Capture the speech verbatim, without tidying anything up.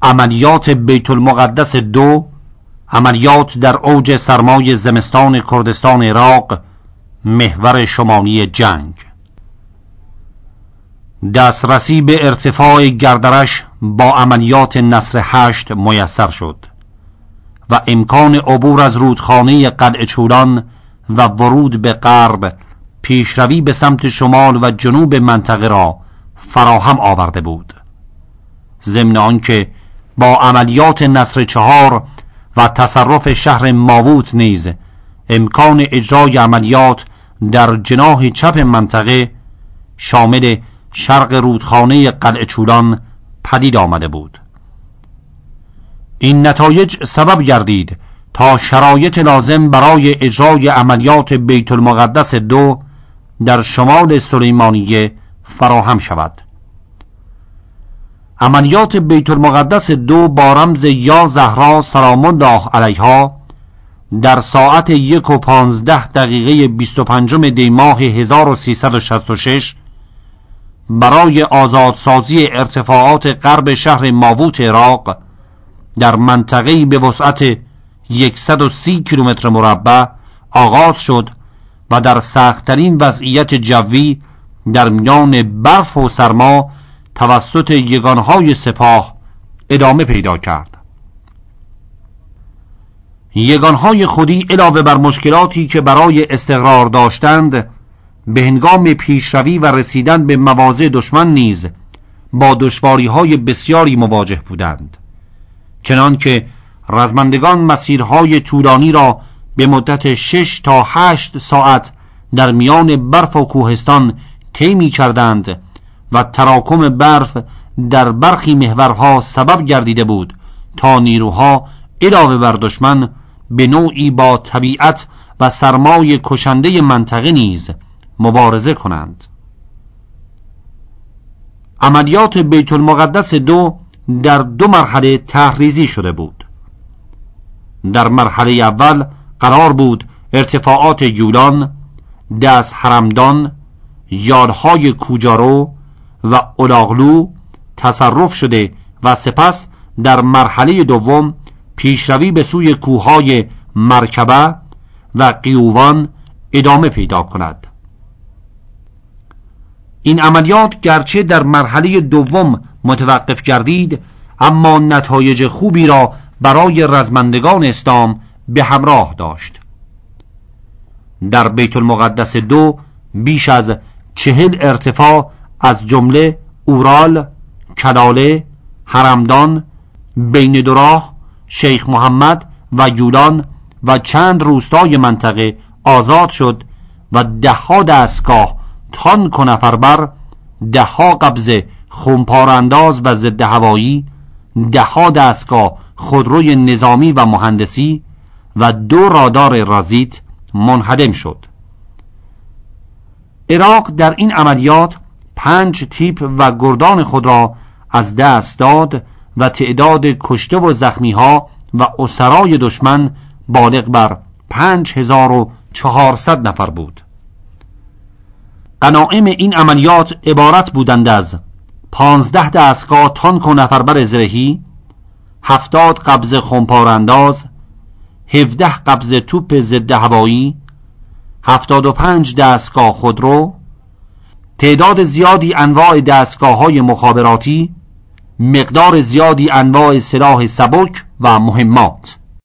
عملیات بیت المقدس دو، عملیات در اوج سرمای زمستان کردستان عراق، محور شمالی جنگ. دسترسی به ارتفاع گردرش با عملیات نصر هشت میسر شد و امکان عبور از رودخانه قلعه چولان و ورود به غرب، پیشروی به سمت شمال و جنوب منطقه را فراهم آورده بود. ضمن آنکه با عملیات نصر چهار و تصرف شهر ماووت نیز امکان اجرای عملیات در جناح چپ منطقه شامل شرق رودخانه قلعه چولان پدید آمده بود. این نتایج سبب گردید تا شرایط لازم برای اجرای عملیات بیت المقدس دو در شمال سلیمانیه فراهم شود. عملیات بیت المقدس دو با رمز یا زهرا سلام الله علیها در ساعت یک و پانزده دقیقه بیست و پنجم دی ماه هزار و سیصد و شصت و شش برای آزادسازی ارتفاعات غرب شهر ماووت عراق در منطقه‌ای به وسعت صد و سی کیلومتر مربع آغاز شد و در سخت‌ترین وضعیت جوی در میان برف و سرما توسط یگانهای سپاه ادامه پیدا کرد. یگانهای خودی علاوه بر مشکلاتی که برای استقرار داشتند، به هنگام پیشروی و رسیدن به مواضع دشمن نیز با دشواری‌های بسیاری مواجه بودند، چنان که رزمندگان مسیرهای طولانی را به مدت شش تا هشت ساعت در میان برف و کوهستان طی می‌کردند و تراکم برف در برخی محورها سبب گردیده بود تا نیروها علاوه بر دشمن به نوعی با طبیعت و سرمای کشنده منطقه نیز مبارزه کنند. عملیات بیت المقدس دو در دو مرحله تحریزی شده بود. در مرحله اول قرار بود ارتفاعات یولان، دست حرمدان، یالهای کوجارو و اولاغلو تصرف شده و سپس در مرحله دوم پیشروی به سوی کوههای مرکبه و قیوان ادامه پیدا کند. این عملیات گرچه در مرحله دوم متوقف گردید، اما نتایج خوبی را برای رزمندگان اسلام به همراه داشت. در بیت المقدس دو بیش از چهل ارتفاع از جمله اورال، کلاله، حرمدان، بین دراه، شیخ محمد و یولان و چند روستای منطقه آزاد شد و دهها دستگاه تانک و نفربر، دهها قبض خمپارانداز و ضد هوایی، دهها دستگاه خودروی نظامی و مهندسی و دو رادار رازیت منهدم شد. عراق در این عملیات پنج تیپ و گردان خود را از دست داد و تعداد کشته و زخمی ها و اسرای دشمن بالغ بر پنج هزار و چهارصد نفر بود. غنایم این عملیات عبارت بودند از پانزده دستگاه تانک و نفربر زرهی، هفتاد قبض خمپارانداز، هفده قبض توپ ضد هوایی، هفتاد و پنج دستگاه خودرو، تعداد زیادی انواع دستگاه های مخابراتی، مقدار زیادی انواع سلاح سبک و مهمات.